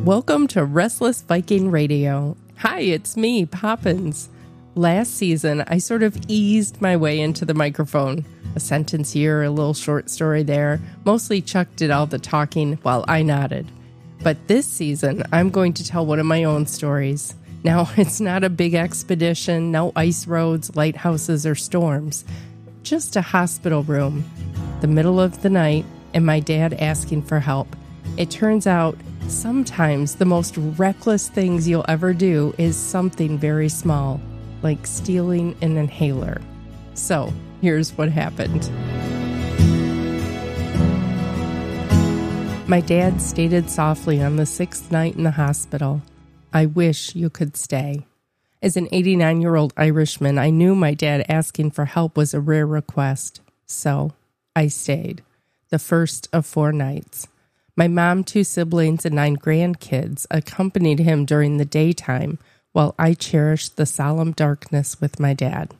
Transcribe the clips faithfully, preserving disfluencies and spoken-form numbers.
Welcome to Restless Viking Radio. Hi, it's me, Poppins. Last season, I sort of eased my way into the microphone. A sentence here, a little short story there. Mostly Chuck did all the talking while I nodded. But this season, I'm going to tell one of my own stories. Now, it's not a big expedition, no ice roads, lighthouses, or storms. Just a hospital room, the middle of the night, and my dad asking for help. It turns out, sometimes the most reckless things you'll ever do is something very small, like stealing an inhaler. So, here's what happened. My dad stated softly on the sixth night in the hospital, "I wish you could stay." As an eighty-nine-year-old Irishman, I knew my dad asking for help was a rare request. So, I stayed. The first of four nights. My mom, two siblings, and nine grandkids accompanied him during the daytime while I cherished the solemn darkness with my dad.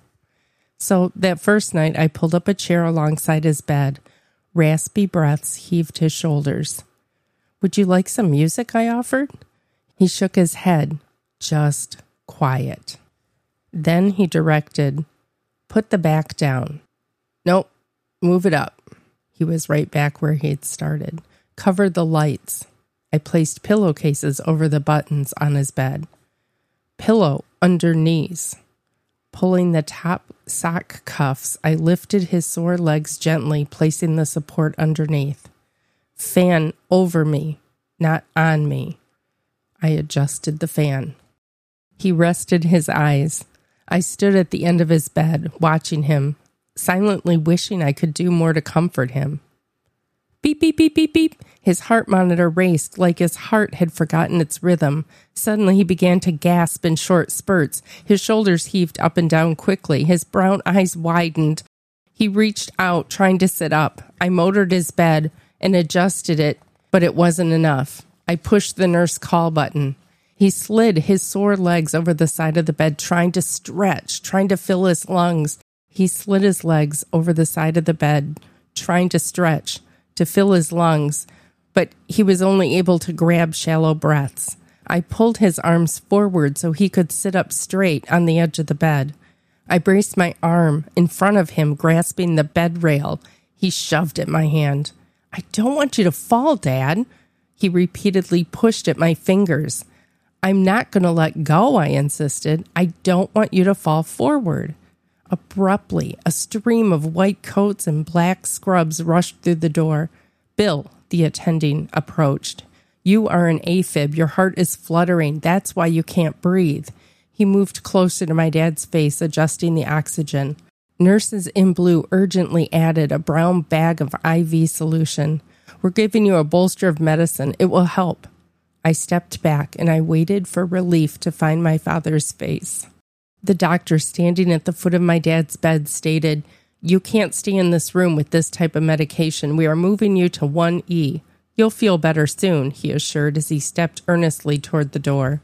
So that first night, I pulled up a chair alongside his bed. Raspy breaths heaved his shoulders. "Would you like some music?" I offered. He shook his head. Just quiet. Then he directed, "Put the back down." "Nope, move it up." He was right back where he had started. "Cover the lights." I placed pillowcases over the buttons on his bed. "Pillow under knees." Pulling the top sock cuffs, I lifted his sore legs gently, placing the support underneath. "Fan over me, not on me." I adjusted the fan. He rested his eyes. I stood at the end of his bed, watching him, silently wishing I could do more to comfort him. Beep, beep, beep, beep, beep. His heart monitor raced like his heart had forgotten its rhythm. Suddenly he began to gasp in short spurts. His shoulders heaved up and down quickly. His brown eyes widened. He reached out, trying to sit up. I motored his bed and adjusted it, but it wasn't enough. I pushed the nurse call button. He slid his sore legs over the side of the bed, trying to stretch, trying to fill his lungs. He slid his legs over the side of the bed, trying to stretch, to fill his lungs, but he was only able to grab shallow breaths. I pulled his arms forward so he could sit up straight on the edge of the bed. I braced my arm in front of him, grasping the bed rail. He shoved at my hand. "I don't want you to fall, Dad." He repeatedly pushed at my fingers. "I'm not going to let go," I insisted. "I don't want you to fall forward." Abruptly, a stream of white coats and black scrubs rushed through the door. "Bill," the attending approached. "You are an AFib. Your heart is fluttering. That's why you can't breathe." He moved closer to my dad's face, adjusting the oxygen. Nurses in blue urgently added a brown bag of I V solution. "We're giving you a bolster of medicine. It will help." I stepped back and I waited for relief to find my father's face. The doctor standing at the foot of my dad's bed stated, "You can't stay in this room with this type of medication. We are moving you to one E. You'll feel better soon," he assured as he stepped earnestly toward the door.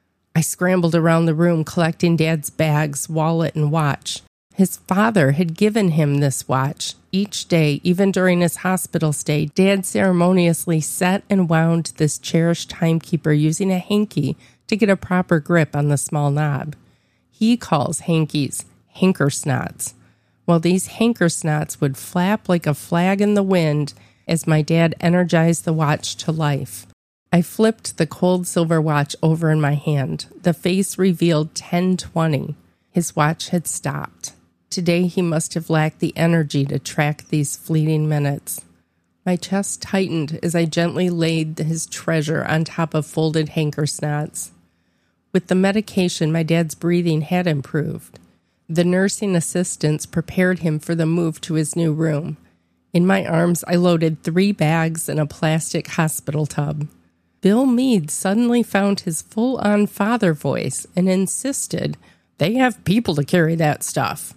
I scrambled around the room, collecting Dad's bags, wallet, and watch. His father had given him this watch. Each day, even during his hospital stay, Dad ceremoniously set and wound this cherished timekeeper using a hanky to get a proper grip on the small knob. He calls hankies hankersnots. Well, these hankersnots would flap like a flag in the wind as my dad energized the watch to life. I flipped the cold silver watch over in my hand. The face revealed ten twenty. His watch had stopped. Today he must have lacked the energy to track these fleeting minutes. My chest tightened as I gently laid his treasure on top of folded hankersnots. With the medication, my dad's breathing had improved. The nursing assistants prepared him for the move to his new room. In my arms, I loaded three bags and a plastic hospital tub. Bill Meade suddenly found his full-on father voice and insisted, "They have people to carry that stuff."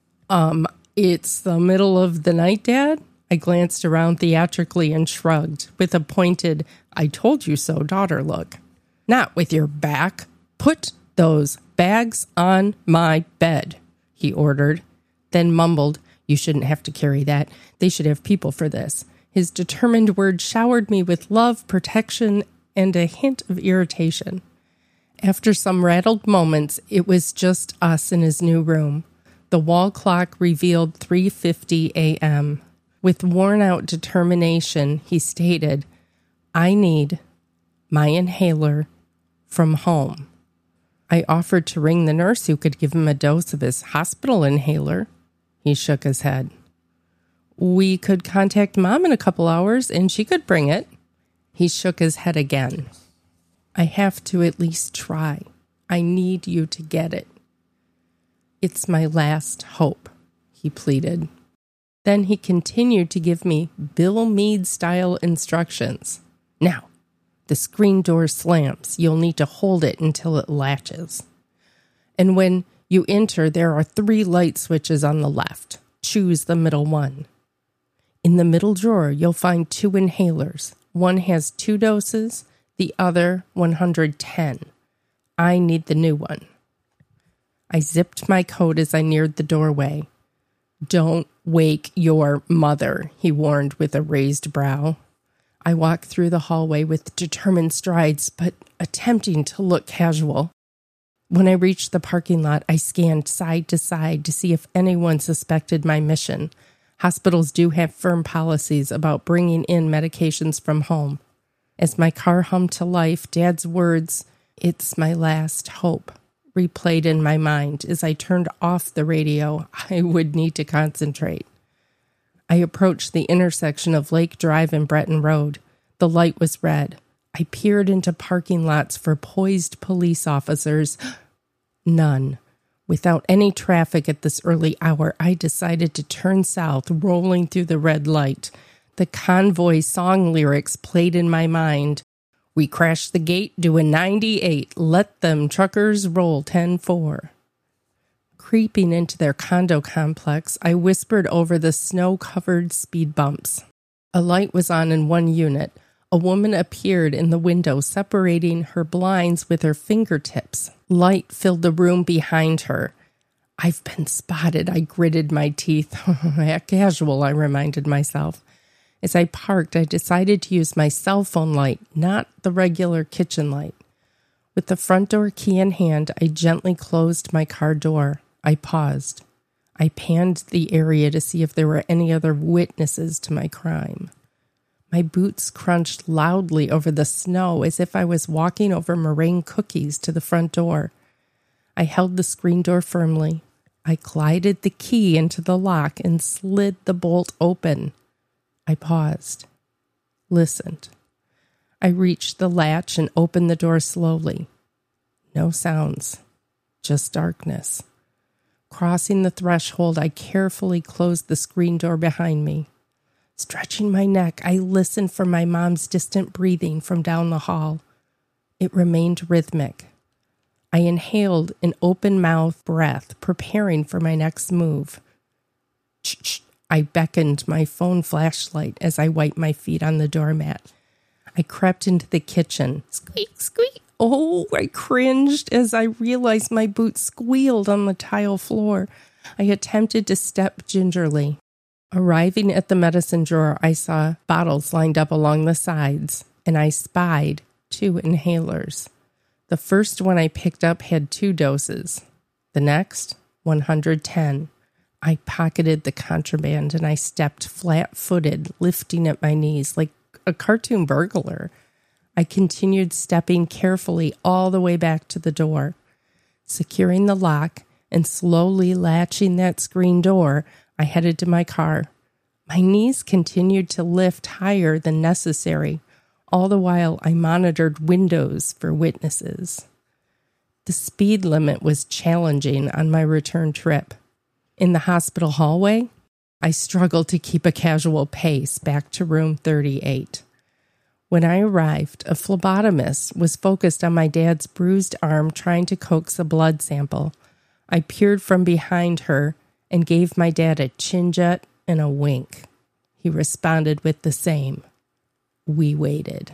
Um, it's the middle of the night, Dad? I glanced around theatrically and shrugged, with a pointed, "I told you so" daughter look. "Not with your back. Put those bags on my bed," he ordered, then mumbled, "You shouldn't have to carry that. They should have people for this." His determined words showered me with love, protection, and a hint of irritation. After some rattled moments, it was just us in his new room. The wall clock revealed three fifty a.m. With worn-out determination, he stated, "I need my inhaler from home." I offered to ring the nurse who could give him a dose of his hospital inhaler. He shook his head. "We could contact Mom in a couple hours, and she could bring it." He shook his head again. "I have to at least try. I need you to get it. It's my last hope," he pleaded. Then he continued to give me Bill Meade-style instructions. "Now, the screen door slams. You'll need to hold it until it latches. And when you enter, there are three light switches on the left. Choose the middle one. In the middle drawer, you'll find two inhalers. One has two doses, the other one hundred ten. I need the new one." I zipped my coat as I neared the doorway. "Don't wake your mother," he warned with a raised brow. I walked through the hallway with determined strides, but attempting to look casual. When I reached the parking lot, I scanned side to side to see if anyone suspected my mission. Hospitals do have firm policies about bringing in medications from home. As my car hummed to life, Dad's words, "It's my last hope," replayed in my mind. As I turned off the radio, I would need to concentrate. I approached the intersection of Lake Drive and Breton Road. The light was red. I peered into parking lots for poised police officers. None. Without any traffic at this early hour, I decided to turn south, rolling through the red light. The convoy song lyrics played in my mind. "We crashed the gate doing ninety-eight. Let them truckers roll ten four. Creeping into their condo complex, I whispered over the snow-covered speed bumps. A light was on in one unit. A woman appeared in the window, separating her blinds with her fingertips. Light filled the room behind her. "I've been spotted," I gritted my teeth. Casual, I reminded myself. As I parked, I decided to use my cell phone light, not the regular kitchen light. With the front door key in hand, I gently closed my car door. I paused. I panned the area to see if there were any other witnesses to my crime. My boots crunched loudly over the snow as if I was walking over meringue cookies to the front door. I held the screen door firmly. I glided the key into the lock and slid the bolt open. I paused, listened. I reached the latch and opened the door slowly. No sounds, just darkness. Crossing the threshold, I carefully closed the screen door behind me. Stretching my neck, I listened for my mom's distant breathing from down the hall. It remained rhythmic. I inhaled an open-mouthed breath, preparing for my next move. Shh, I beckoned my phone flashlight as I wiped my feet on the doormat. I crept into the kitchen. Squeak, squeak. Oh, I cringed as I realized my boots squealed on the tile floor. I attempted to step gingerly. Arriving at the medicine drawer, I saw bottles lined up along the sides, and I spied two inhalers. The first one I picked up had two doses. The next, one hundred ten. I pocketed the contraband, and I stepped flat-footed, lifting at my knees like a cartoon burglar. I continued stepping carefully all the way back to the door. Securing the lock and slowly latching that screen door, I headed to my car. My knees continued to lift higher than necessary. All the while, I monitored windows for witnesses. The speed limit was challenging on my return trip. In the hospital hallway, I struggled to keep a casual pace back to room thirty-eight. When I arrived, a phlebotomist was focused on my dad's bruised arm, trying to coax a blood sample. I peered from behind her and gave my dad a chin jet and a wink. He responded with the same. We waited.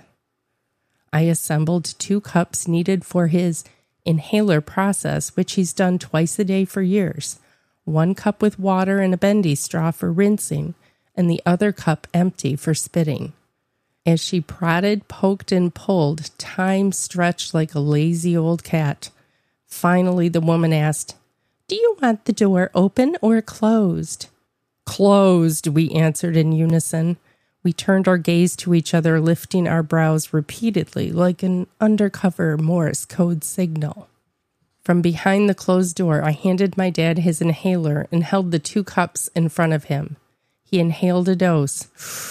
I assembled two cups needed for his inhaler process, which he's done twice a day for years. One cup with water and a bendy straw for rinsing, and the other cup empty for spitting. As she prodded, poked, and pulled, time stretched like a lazy old cat. Finally, the woman asked, "Do you want the door open or closed?" "Closed," we answered in unison. We turned our gaze to each other, lifting our brows repeatedly like an undercover Morse code signal. From behind the closed door, I handed my dad his inhaler and held the two cups in front of him. He inhaled a dose.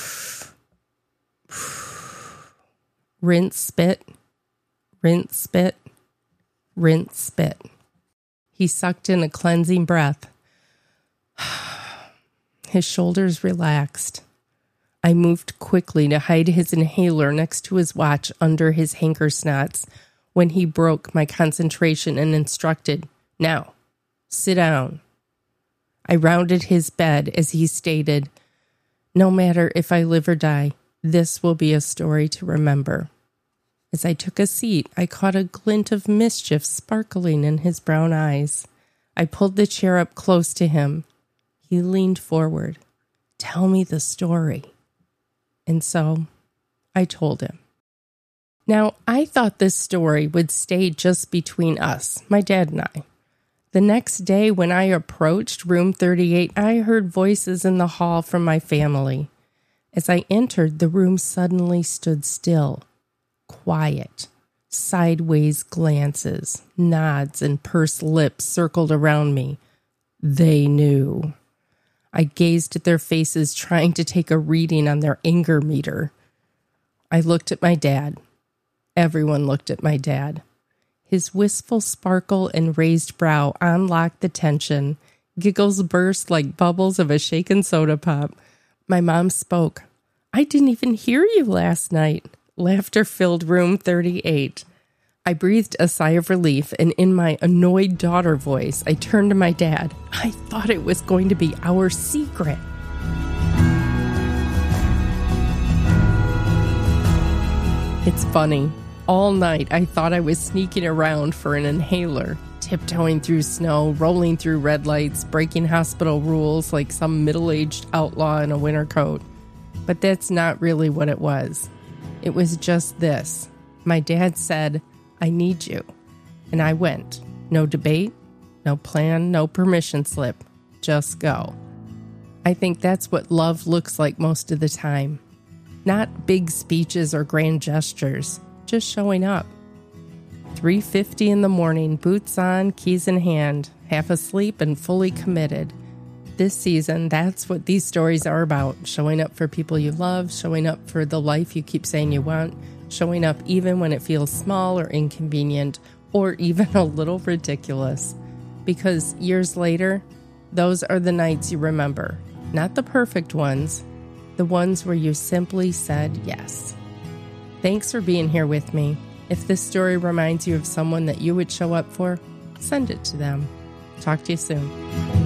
Rinse, spit, rinse, spit, rinse, spit. He sucked in a cleansing breath. His shoulders relaxed. I moved quickly to hide his inhaler next to his watch under his hanker snots when he broke my concentration and instructed, "Now, sit down." I rounded his bed as he stated, "No matter if I live or die, this will be a story to remember." As I took a seat, I caught a glint of mischief sparkling in his brown eyes. I pulled the chair up close to him. He leaned forward. "Tell me the story." And so I told him. Now, I thought this story would stay just between us, my dad and I. The next day when I approached room thirty-eight, I heard voices in the hall from my family. As I entered, the room suddenly stood still, quiet. Sideways glances, nods, and pursed lips circled around me. They knew. I gazed at their faces, trying to take a reading on their anger meter. I looked at my dad. Everyone looked at my dad. His wistful sparkle and raised brow unlocked the tension. Giggles burst like bubbles of a shaken soda pop. My mom spoke. "I didn't even hear you last night." Laughter filled room thirty-eight. I breathed a sigh of relief, and in my annoyed daughter voice, I turned to my dad. "I thought it was going to be our secret." It's funny. All night, I thought I was sneaking around for an inhaler, tiptoeing through snow, rolling through red lights, breaking hospital rules like some middle-aged outlaw in a winter coat. But that's not really what it was. It was just this. My dad said, "I need you." And I went. No debate, no plan, no permission slip. Just go. I think that's what love looks like most of the time. Not big speeches or grand gestures, just showing up. three fifty in the morning, boots on, keys in hand, half asleep and fully committed. This season, that's what these stories are about. Showing up for people you love, showing up for the life you keep saying you want, showing up even when it feels small or inconvenient, or even a little ridiculous. Because years later, those are the nights you remember. Not the perfect ones, the ones where you simply said yes. Thanks for being here with me. If this story reminds you of someone that you would show up for, send it to them. Talk to you soon.